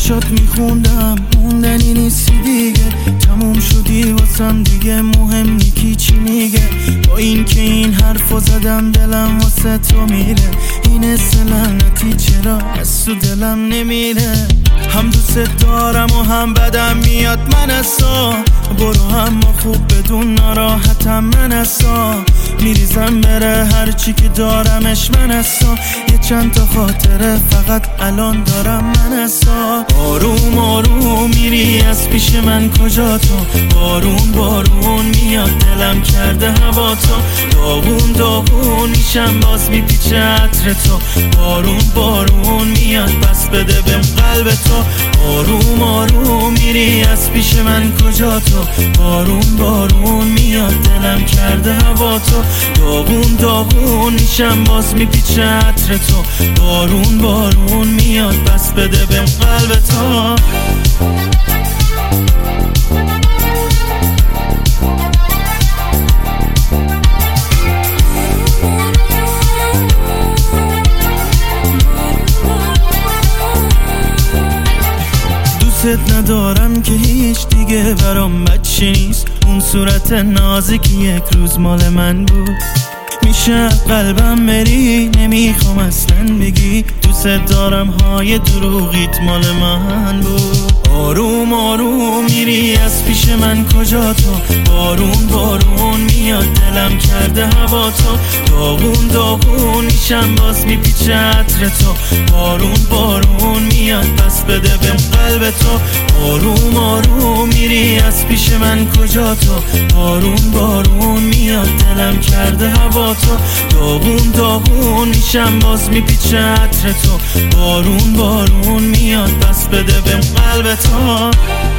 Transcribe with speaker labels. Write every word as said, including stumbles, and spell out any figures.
Speaker 1: براشات میخوندم موندنی نیستی دیگه، تموم شدی واسم دیگه، مهم نیکی چی میگه. با این که این حرفو زدم دلم واسه تو میره، این حس لعنتی چرا از تو دلم نمیره. هم دوست دارم و هم بدم میاد من اصلا، برو هم خوب بدون ناراحتم من اصلا، میریزم بره هرچی که دارمش من اصلا، یه چند تا خاطره فقط الان دارم من اصلا. آروم آروم میری از پیش من کجا تو، بارون بارون میاد دلم کرده هوا تو، داغون داغون میشم باز میپیچه عطر تو، بارون بارون میاد پس بده بهم قلب تو. آروم آروم میری از پیش من کجا تو، بارون بارون میاد دلم کرده هوا تو، داغون داغون میشم باز میپیچه عطر تو، بارون بارون میاد پس بده بهم قلب تو. دوست ندارم که هیچ دیگه برام بچه نیست، اون صورت نازکی یک روز مال من بود، میشه قلبم بری نمیخوام اصلا بگی دوست دارم های دروغیت مال من بود. آروم آروم میری از پیش من کجا تو، بارون بارون میاد دلم کرده هوا تو، داغون داغون میشم باز میپیچه عطر تو، بارون بارون میاد پس بده بهم قلب تو. آروم آروم میری از پیش من کجا تو، بارون بارون میاد دلم کرده هوا تو، داغون داغون میشم باز میپیچه عطر تو، بارون بارون میاد پس بده بهم قلب تو.